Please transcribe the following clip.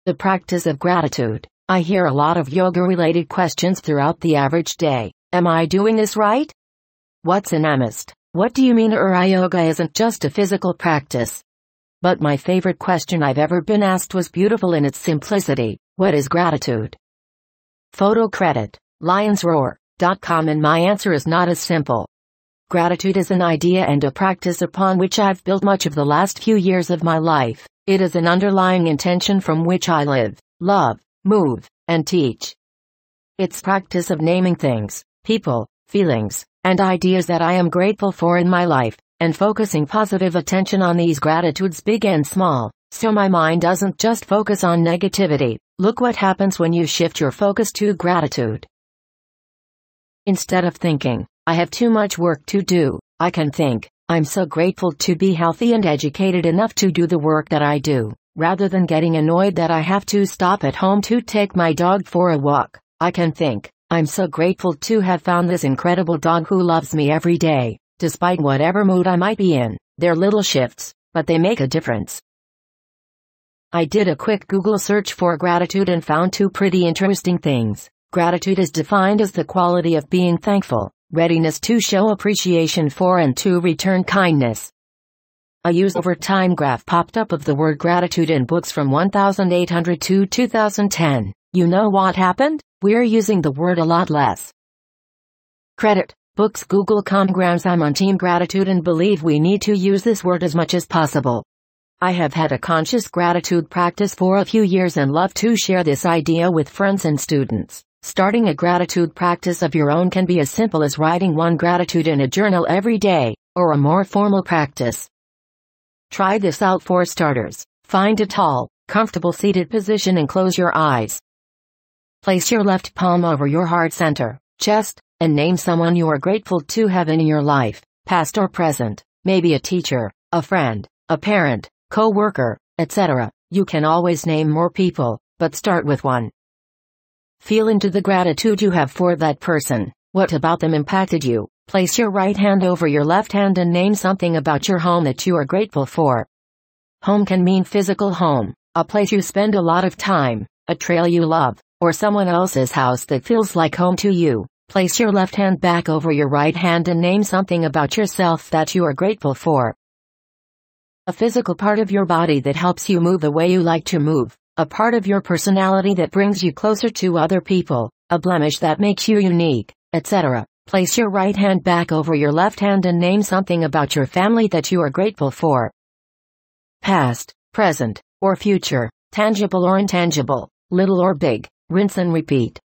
The practice of gratitude. I hear a lot of yoga-related questions throughout the average day. Am I doing this right? What's a namaste? What do you mean yoga isn't just a physical practice? But my favorite question I've ever been asked was beautiful in its simplicity. What is gratitude? Photo credit. lionsroar.com, and my answer is not as simple. Gratitude is an idea and a practice upon which I've built much of the last few years of my life. It is an underlying intention from which I live, love, move, and teach. It's practice of naming things, people, feelings, and ideas that I am grateful for in my life, and focusing positive attention on these gratitudes, big and small, so my mind doesn't just focus on negativity. Look what happens when you shift your focus to gratitude. Instead of thinking, I have too much work to do, I can think, I'm so grateful to be healthy and educated enough to do the work that I do. Rather than getting annoyed that I have to stop at home to take my dog for a walk, I can think, I'm so grateful to have found this incredible dog who loves me every day, despite whatever mood I might be in. They're little shifts, but they make a difference. I did a quick Google search for gratitude and found two pretty interesting things. Gratitude is defined as the quality of being thankful, readiness to show appreciation for and to return kindness. A use over time graph popped up of the word gratitude in books from 1800 to 2010. You know what happened? We're using the word a lot less. Credit. Books Google Congrams. I'm on Team Gratitude and believe we need to use this word as much as possible. I have had a conscious gratitude practice for a few years and love to share this idea with friends and students. Starting a gratitude practice of your own can be as simple as writing one gratitude in a journal every day, or a more formal practice. Try this out for starters. Find a tall, comfortable seated position and close your eyes. Place your left palm over your heart center, chest, and name someone you are grateful to have in your life, past or present, maybe a teacher, a friend, a parent, co-worker, etc. You can always name more people, but start with one. Feel into the gratitude you have for that person. What about them impacted you? Place your right hand over your left hand and name something about your home that you are grateful for. Home can mean physical home, a place you spend a lot of time, a trail you love, or someone else's house that feels like home to you. Place your left hand back over your right hand and name something about yourself that you are grateful for. A physical part of your body that helps you move the way you like to move. A part of your personality that brings you closer to other people, a blemish that makes you unique, etc. Place your right hand back over your left hand and name something about your family that you are grateful for. Past, present, or future, tangible or intangible, little or big, rinse and repeat.